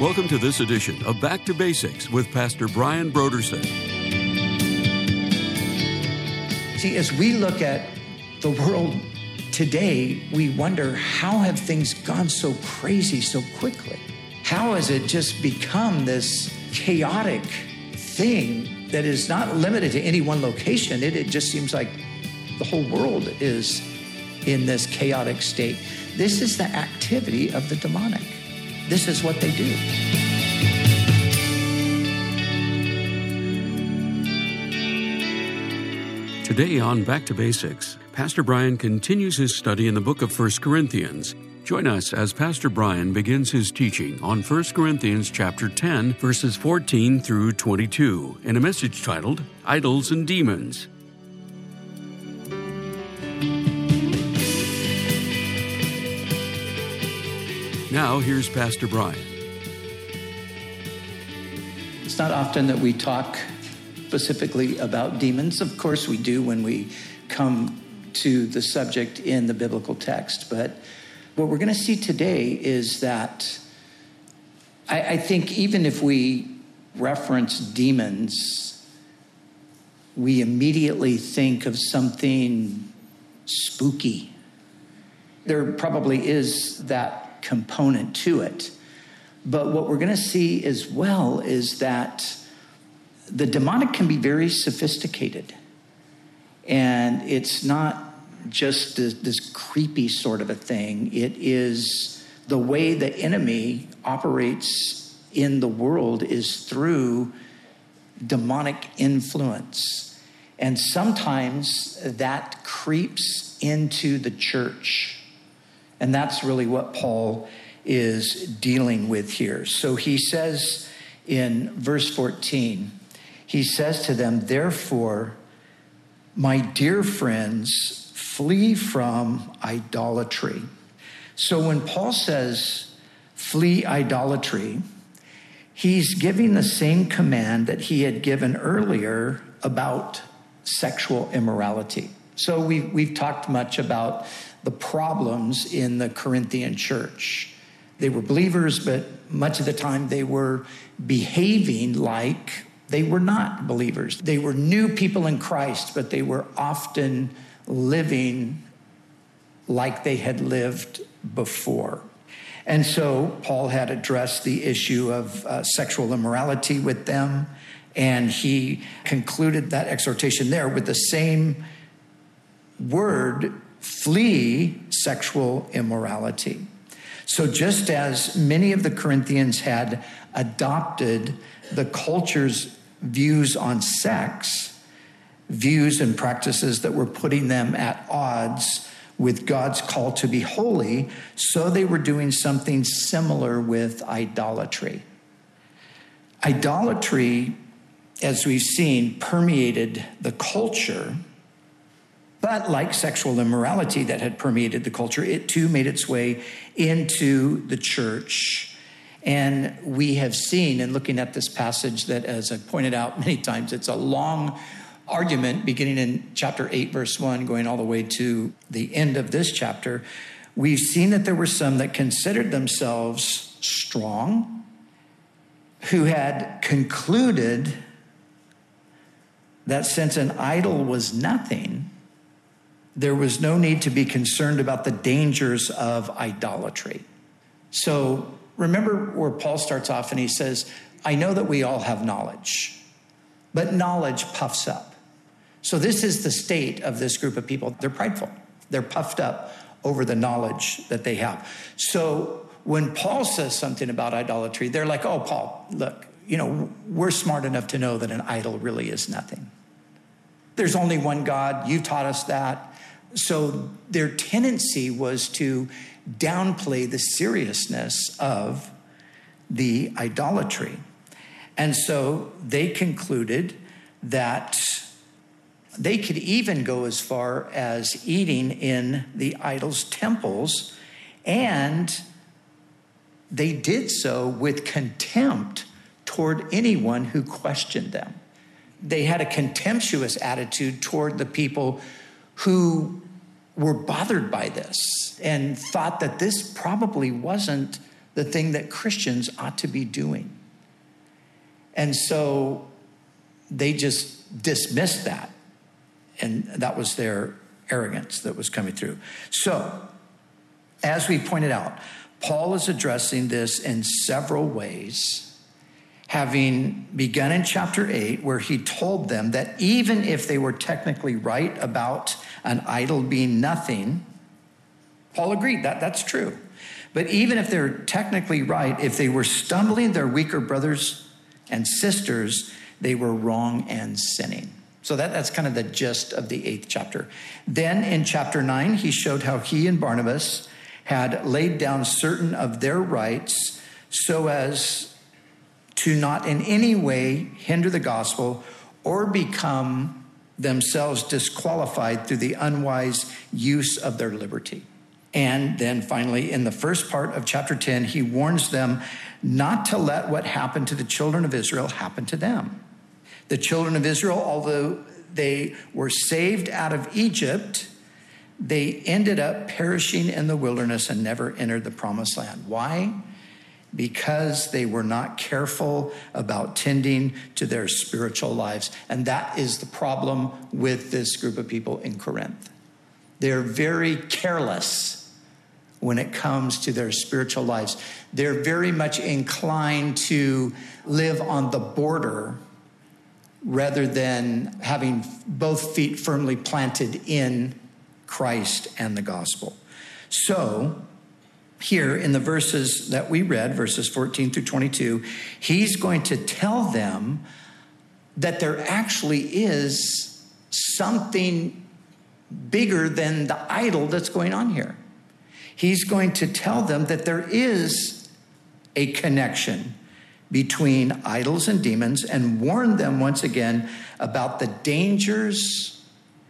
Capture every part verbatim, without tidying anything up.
Welcome to this edition of Back to Basics with Pastor Brian Brodersen. See, as we look at the world today, we wonder, how have things gone so crazy so quickly? How has it just become this chaotic thing that is not limited to any one location? It, it just seems like the whole world is in this chaotic state. This is the activity of the demonic. This is what they do. Today on Back to Basics, Pastor Brian continues his study in the book of First Corinthians. Join us as Pastor Brian begins his teaching on First Corinthians chapter ten, verses fourteen through twenty-two, in a message titled, Idols and Demons. Now, here's Pastor Brian. It's not often that we talk specifically about demons. Of course we do when we come to the subject in the biblical text. But what we're going to see today is that I, I think even if we reference demons, we immediately think of something spooky. There probably is that component to it. But what we're going to see as well is that the demonic can be very sophisticated. And it's not just this, this creepy sort of a thing. It is the way the enemy operates in the world is through demonic influence. And sometimes that creeps into the church. And that's really what Paul is dealing with here. So he says in verse fourteen, he says to them, therefore, my dear friends, flee from idolatry. So when Paul says flee idolatry, he's giving the same command that he had given earlier about sexual immorality. So we, we've talked much about the problems in the Corinthian church. They were believers, but much of the time they were behaving like they were not believers. They were new people in Christ, but they were often living like they had lived before. And so Paul had addressed the issue of uh, sexual immorality with them, and he concluded that exhortation there with the same word, flee sexual immorality. So just as many of the Corinthians had adopted the culture's views on sex, views and practices that were putting them at odds with God's call to be holy, so they were doing something similar with idolatry. Idolatry, as we've seen, permeated the culture. But like sexual immorality that had permeated the culture, it too made its way into the church. And we have seen in looking at this passage that, as I pointed out many times, it's a long argument beginning in chapter eight, verse one, going all the way to the end of this chapter. We've seen that there were some that considered themselves strong, who had concluded that since an idol was nothing, there was no need to be concerned about the dangers of idolatry. So remember where Paul starts off and he says, I know that we all have knowledge, but knowledge puffs up. So this is the state of this group of people. They're prideful. They're puffed up over the knowledge that they have. So when Paul says something about idolatry, they're like, oh, Paul, look, you know, we're smart enough to know that an idol really is nothing. There's only one God. You taught us that. So their tendency was to downplay the seriousness of the idolatry. And so they concluded that they could even go as far as eating in the idol's temples, and they did so with contempt toward anyone who questioned them. They had a contemptuous attitude toward the people who were bothered by this and thought that this probably wasn't the thing that Christians ought to be doing. And so they just dismissed that. And that was their arrogance that was coming through. So, as we pointed out, Paul is addressing this in several ways, having begun in chapter eight, where he told them that even if they were technically right about an idol being nothing, Paul agreed that that's true. But even if they're technically right, if they were stumbling their weaker brothers and sisters, they were wrong and sinning. So that, that's kind of the gist of the eighth chapter. Then in chapter nine, he showed how he and Barnabas had laid down certain of their rights so as to not in any way hinder the gospel or become themselves disqualified through the unwise use of their liberty. And then finally, in the first part of chapter ten, he warns them not to let what happened to the children of Israel happen to them. The children of Israel, although they were saved out of Egypt, they ended up perishing in the wilderness and never entered the promised land. Why? Because they were not careful about tending to their spiritual lives. And that is the problem with this group of people in Corinth. They're very careless when it comes to their spiritual lives. They're very much inclined to live on the border rather than having both feet firmly planted in Christ and the gospel. So here in the verses that we read, verses fourteen through twenty-two, he's going to tell them that there actually is something bigger than the idol that's going on here. He's going to tell them that there is a connection between idols and demons and warn them once again about the dangers.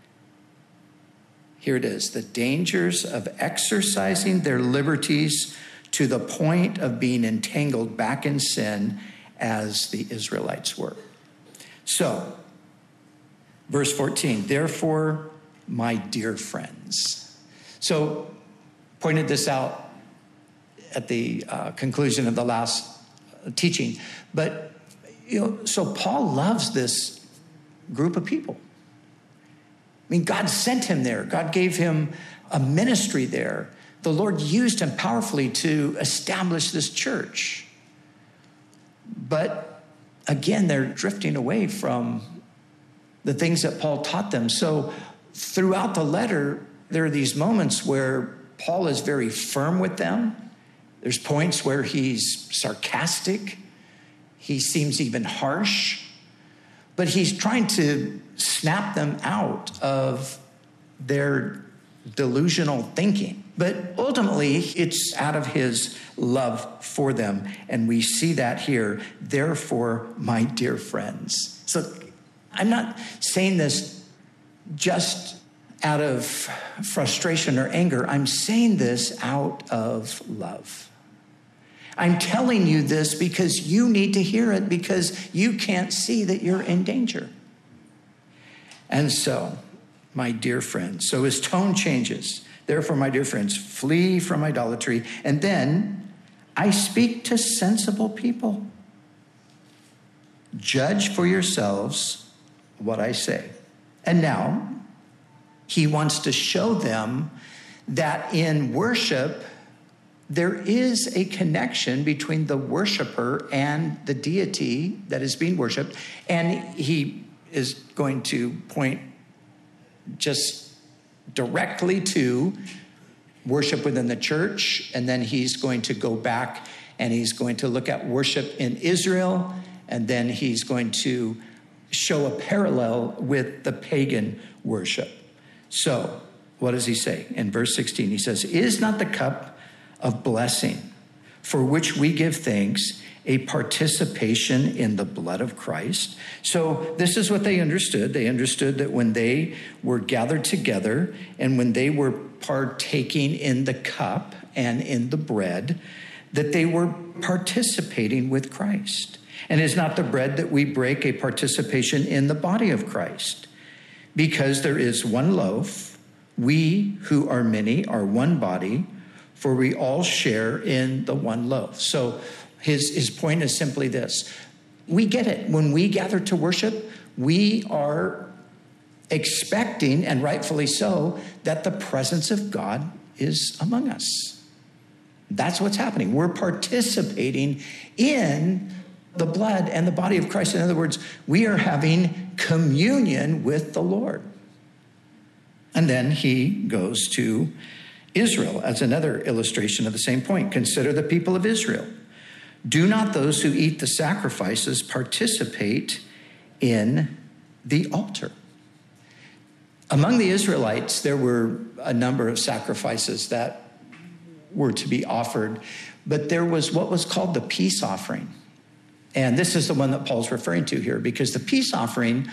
Here it is, the dangers of exercising their liberties to the point of being entangled back in sin as the Israelites were. So, verse fourteen, therefore, my dear friends. So, pointed this out at the uh, conclusion of the last teaching. But, you know, so Paul loves this group of people. I mean, God sent him there. God gave him a ministry there. The Lord used him powerfully to establish this church. But again, they're drifting away from the things that Paul taught them. So throughout the letter, there are these moments where Paul is very firm with them. There's points where he's sarcastic. He seems even harsh. But he's trying to snap them out of their delusional thinking. But ultimately, it's out of his love for them. And we see that here. Therefore, my dear friends. So I'm not saying this just out of frustration or anger. I'm saying this out of love. I'm telling you this because you need to hear it, because you can't see that you're in danger. And so, my dear friends, so his tone changes. Therefore, my dear friends, flee from idolatry. And then I speak to sensible people. Judge for yourselves what I say. And now, he wants to show them that in worship, there is a connection between the worshiper and the deity that is being worshiped. And he is going to point just directly to worship within the church. And then he's going to go back and he's going to look at worship in Israel. And then he's going to show a parallel with the pagan worship. So what does he say? In verse sixteen, he says, is not the cup of blessing for which we give thanks a participation in the blood of Christ? So this is what they understood. They understood that when they were gathered together and when they were partaking in the cup and in the bread, that they were participating with Christ. And is not the bread that we break a participation in the body of Christ? Because there is one loaf, we who are many are one body, for we all share in the one loaf. So his, his point is simply this. We get it. When we gather to worship, we are expecting, and rightfully so, that the presence of God is among us. That's what's happening. We're participating in the blood and the body of Christ. In other words, we are having communion with the Lord. And then he goes to Israel as another illustration of the same point. Consider the people of Israel. Do not those who eat the sacrifices participate in the altar? Among the Israelites, there were a number of sacrifices that were to be offered, but there was what was called the peace offering. And this is the one that Paul's referring to here, because the peace offering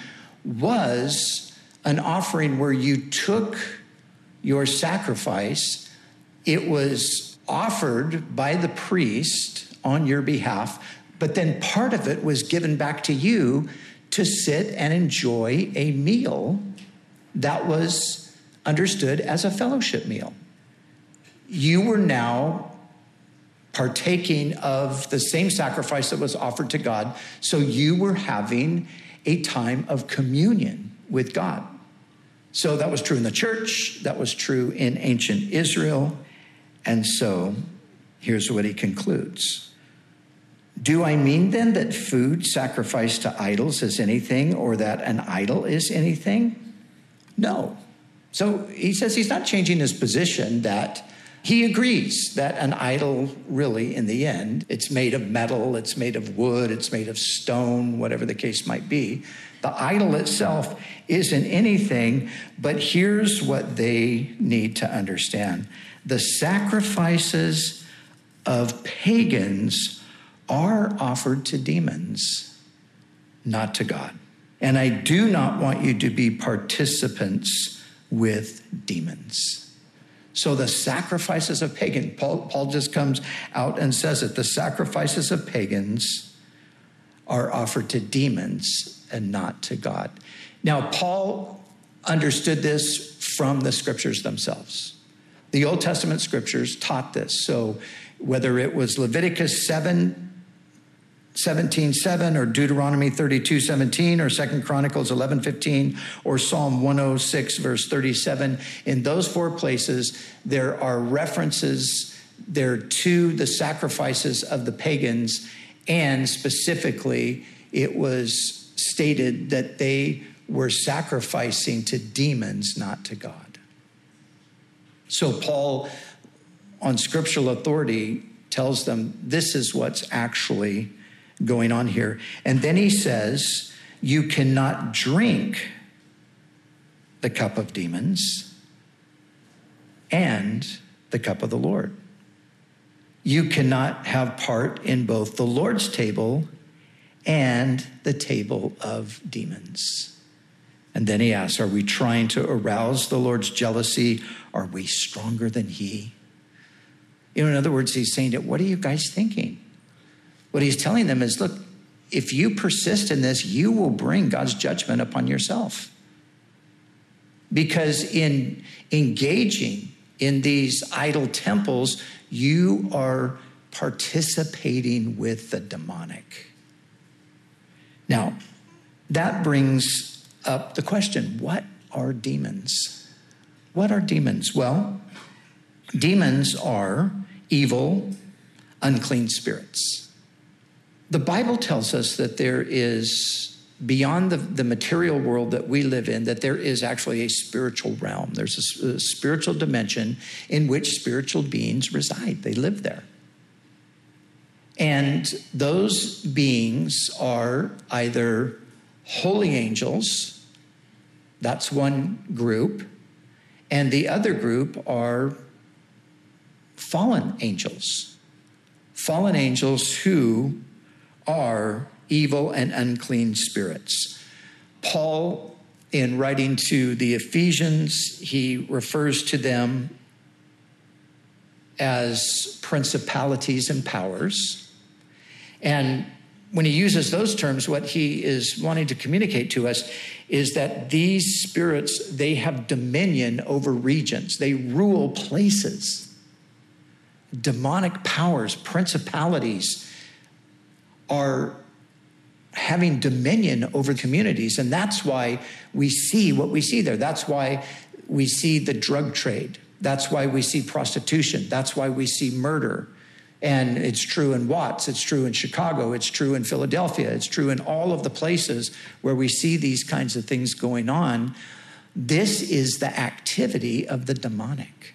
was an offering where you took your sacrifice. It was offered by the priest on your behalf, but then part of it was given back to you to sit and enjoy a meal that was understood as a fellowship meal. You were now partaking of the same sacrifice that was offered to God, so you were having a time of communion with God. So that was true in the church, that was true in ancient Israel, and so here's what he concludes. Do I mean then that food sacrificed to idols is anything, or that an idol is anything? No. So he says he's not changing his position, that he agrees that an idol really, in the end, it's made of metal, it's made of wood, it's made of stone, whatever the case might be. The idol itself isn't anything, but here's what they need to understand. The sacrifices of pagans are offered to demons, not to God. And I do not want you to be participants with demons. So the sacrifices of pagans, Paul, Paul just comes out and says it, the sacrifices of pagans are offered to demons and not to God. Now, Paul understood this from the scriptures themselves. The Old Testament scriptures taught this. So whether it was Leviticus seven, seventeen seven, or Deuteronomy thirty-two seventeen, or Second Chronicles eleven fifteen, or Psalm one oh six verse thirty-seven, in those four places, there are references there to the sacrifices of the pagans, and specifically, it was stated that they were sacrificing to demons, not to God. So Paul, on scriptural authority, tells them this is what's actually going on here. And then he says, you cannot drink the cup of demons and the cup of the Lord. You cannot have part in both the Lord's table and the table of demons. And then he asks, are we trying to arouse the Lord's jealousy? Are we stronger than he? You know, in other words, he's saying, what are you guys thinking? What he's telling them is, look, if you persist in this, you will bring God's judgment upon yourself. Because in engaging in these idol temples, you are participating with the demonic. Now, that brings up the question, what are demons? What are demons? Well, demons are evil, unclean spirits. The Bible tells us that there is, beyond the, the material world that we live in, that there is actually a spiritual realm. There's a, a spiritual dimension in which spiritual beings reside. They live there. And those beings are either holy angels, that's one group, and the other group are fallen angels. Fallen angels who are evil and unclean spirits. Paul, in writing to the Ephesians, he refers to them as principalities and powers. And when he uses those terms, what he is wanting to communicate to us is that these spirits, they have dominion over regions. They rule places. demonic powers, principalities are having dominion over communities. And that's why we see what we see there. That's why we see the drug trade. That's why we see prostitution. That's why we see murder. And it's true in Watts. It's true in Chicago. It's true in Philadelphia. It's true in all of the places where we see these kinds of things going on. This is the activity of the demonic.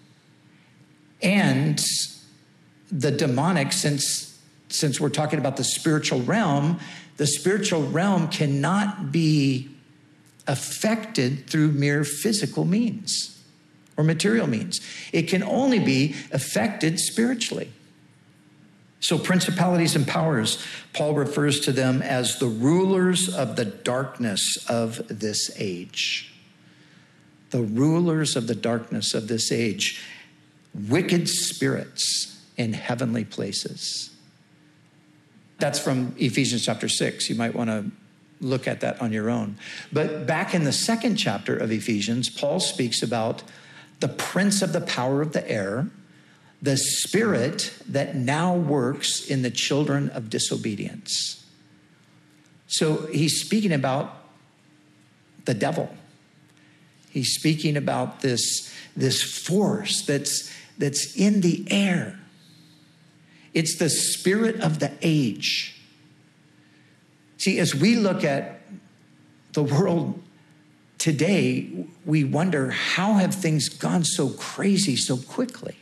And the demonic, since, since we're talking about the spiritual realm, the spiritual realm cannot be affected through mere physical means or material means. It can only be affected spiritually. So principalities and powers, Paul refers to them as the rulers of the darkness of this age. The rulers of the darkness of this age. Wicked spirits in heavenly places. That's from Ephesians chapter six. You might want to look at that on your own. But back in the second chapter of Ephesians, Paul speaks about the prince of the power of the air, the spirit that now works in the children of disobedience. So he's speaking about the devil. He's speaking about this, this force that's, that's in the air. It's the spirit of the age. See, as we look at the world today, we wonder, how have things gone so crazy so quickly?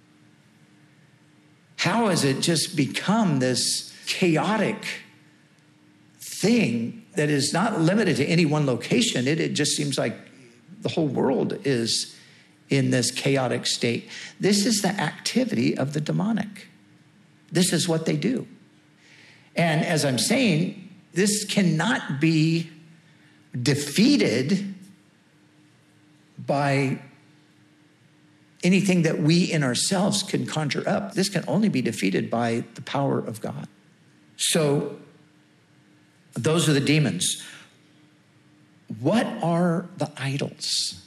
How has it just become this chaotic thing that is not limited to any one location? It, it just seems like the whole world is in this chaotic state. This is the activity of the demonic. This is what they do. And as I'm saying, this cannot be defeated by anything that we in ourselves can conjure up. This can only be defeated by the power of God. So those are the demons. What are the idols?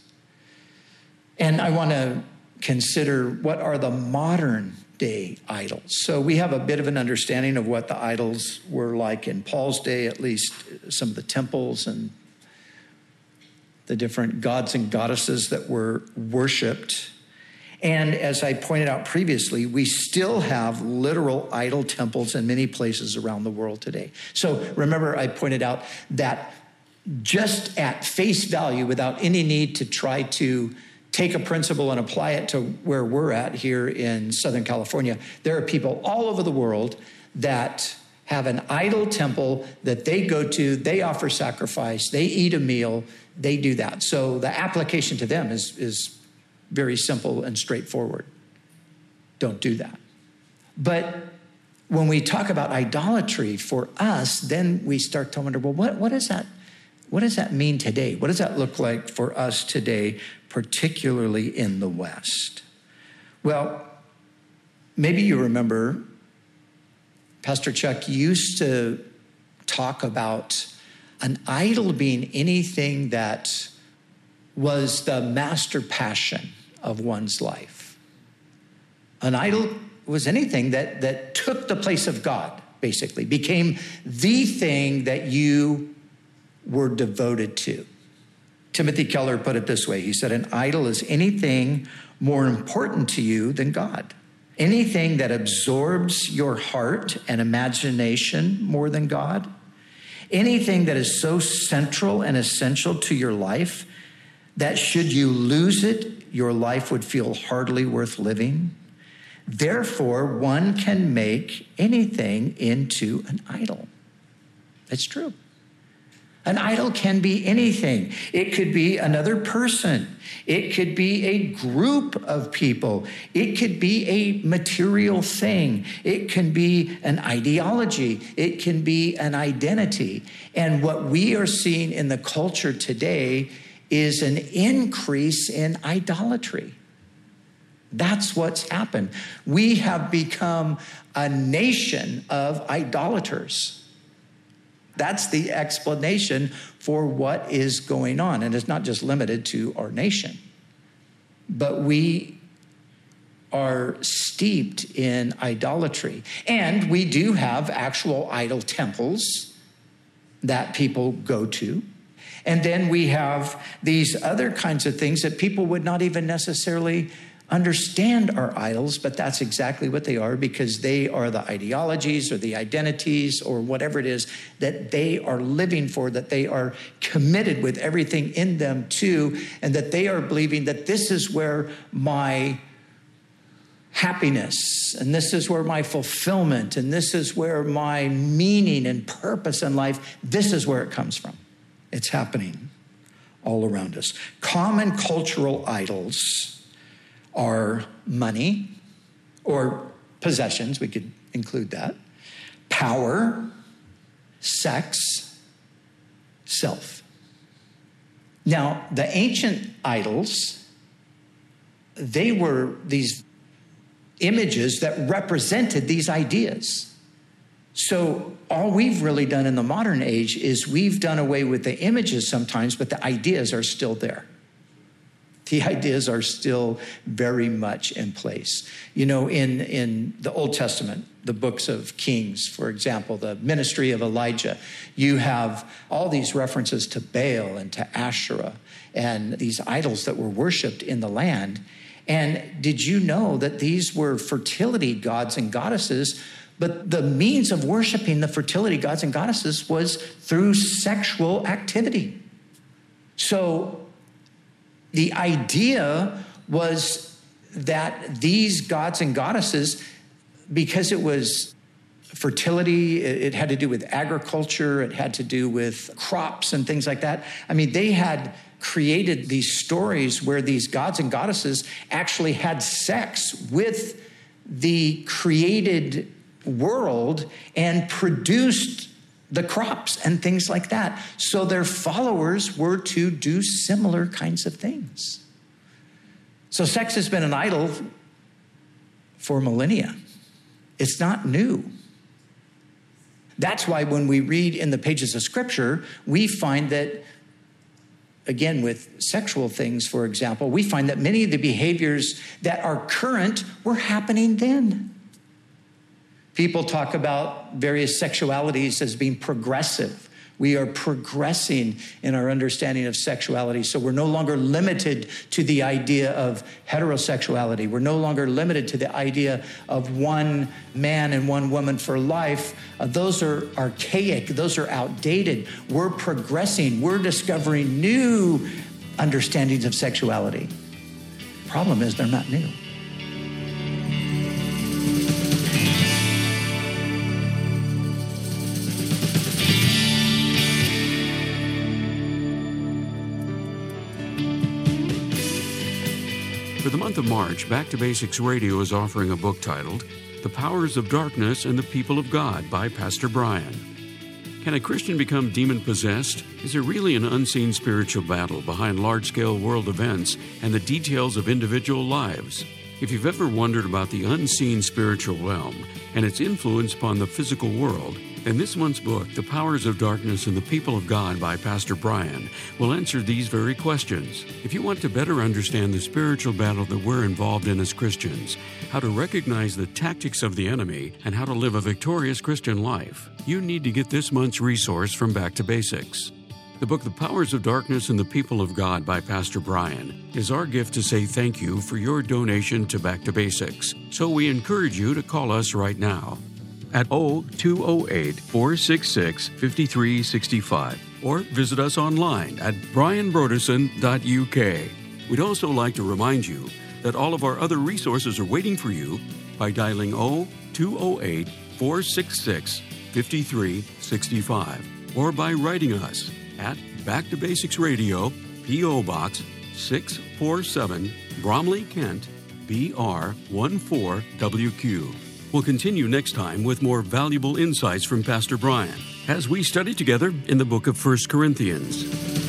And I want to consider, what are the modern day idols? So we have a bit of an understanding of what the idols were like in Paul's day, at least some of the temples and the different gods and goddesses that were worshiped. And as I pointed out previously, we still have literal idol temples in many places around the world today. So remember, I pointed out that just at face value, without any need to try to take a principle and apply it to where we're at here in Southern California, there are people all over the world that have an idol temple that they go to, they offer sacrifice, they eat a meal, they do that. So the application to them is, is very simple and straightforward. Don't do that. But when we talk about idolatry for us, then we start to wonder, well, what, what is that? What does that mean today? What does that look like for us today, particularly in the West? Well, maybe you remember Pastor Chuck used to talk about an idol being anything that was the master passion of one's life. An idol was anything that, that took the place of God, basically, became the thing that you were devoted to. Timothy Keller put it this way. He said, an idol is anything more important to you than God. Anything that absorbs your heart and imagination more than God. Anything that is so central and essential to your life that should you lose it, your life would feel hardly worth living. Therefore, one can make anything into an idol. It's true. An idol can be anything. It could be another person. It could be a group of people. It could be a material thing. It can be an ideology. It can be an identity. And what we are seeing in the culture today is an increase in idolatry. That's what's happened. We have become a nation of idolaters. That's the explanation for what is going on. And it's not just limited to our nation. But we are steeped in idolatry. And we do have actual idol temples that people go to. And then we have these other kinds of things that people would not even necessarily understand are idols, but that's exactly what they are, because they are the ideologies or the identities or whatever it is that they are living for, that they are committed with everything in them to, and that they are believing that this is where my happiness, and this is where my fulfillment, and this is where my meaning and purpose in life, this is where it comes from. It's happening all around us. Common cultural idols are money or possessions, we could include that, power, sex, self. Now, the ancient idols, they were these images that represented these ideas. So all we've really done in the modern age is we've done away with the images sometimes, but the ideas are still there. The ideas are still very much in place. You know, in, in the Old Testament, the books of Kings, for example, the ministry of Elijah, you have all these references to Baal and to Asherah and these idols that were worshiped in the land. And did you know that these were fertility gods and goddesses? But the means of worshiping the fertility gods and goddesses was through sexual activity. So the idea was that these gods and goddesses, because it was fertility, it had to do with agriculture, it had to do with crops and things like that. I mean, they had created these stories where these gods and goddesses actually had sex with the created world and produced the crops and things like that. So their followers were to do similar kinds of things. So sex has been an idol for millennia. It's not new. That's why when we read in the pages of Scripture, we find that, again, with sexual things, for example, we find that many of the behaviors that are current were happening then. People talk about various sexualities as being progressive. We are progressing in our understanding of sexuality. So we're no longer limited to the idea of heterosexuality. We're no longer limited to the idea of one man and one woman for life. Uh, those are archaic. Those are outdated. We're progressing. We're discovering new understandings of sexuality. Problem is, they're not new. For the month of March, Back to Basics Radio is offering a book titled The Powers of Darkness and the People of God by Pastor Brian. Can a Christian become demon-possessed? Is there really an unseen spiritual battle behind large-scale world events and the details of individual lives? If you've ever wondered about the unseen spiritual realm and its influence upon the physical world, then this month's book, The Powers of Darkness and the People of God by Pastor Brian, will answer these very questions. If you want to better understand the spiritual battle that we're involved in as Christians, how to recognize the tactics of the enemy, and how to live a victorious Christian life, you need to get this month's resource from Back to Basics. The book, The Powers of Darkness and the People of God by Pastor Brian, is our gift to say thank you for your donation to Back to Basics. So we encourage you to call us right now at oh two oh eight, four six six, five three six five or visit us online at brian brodersen dot u k. We'd also like to remind you that all of our other resources are waiting for you by dialing oh two oh eight, four six six, five three six five or by writing us at Back to Basics Radio, P O. Box six forty-seven, Bromley, Kent, B R one four W Q. We'll continue next time with more valuable insights from Pastor Brian as we study together in the book of First Corinthians.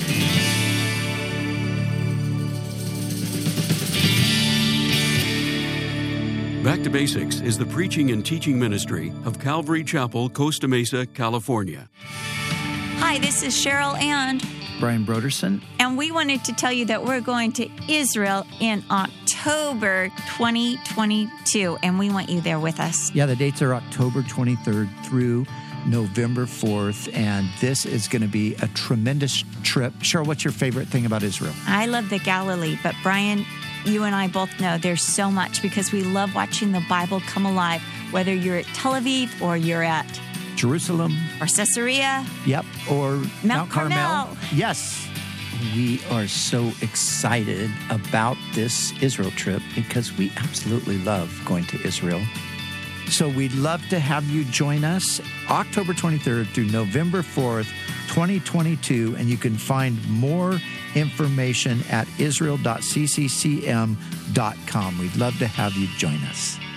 Back to Basics is the preaching and teaching ministry of Calvary Chapel, Costa Mesa, California. Hi, this is Cheryl and Brian Brodersen. And we wanted to tell you that we're going to Israel in October. October twenty twenty-two, and we want you there with us. Yeah, the dates are October twenty-third through November fourth, and this is going to be a tremendous trip. Cheryl, what's your favorite thing about Israel? I love the Galilee, but Brian, you and I both know there's so much because we love watching the Bible come alive, whether you're at Tel Aviv or you're at Jerusalem. Or Caesarea. Yep, or Mount, Mount Carmel. Carmel. Yes. We are so excited about this Israel trip because we absolutely love going to Israel. So we'd love to have you join us October twenty-third through November fourth, twenty twenty-two, and you can find more information at israel dot c c c m dot com. We'd love to have you join us.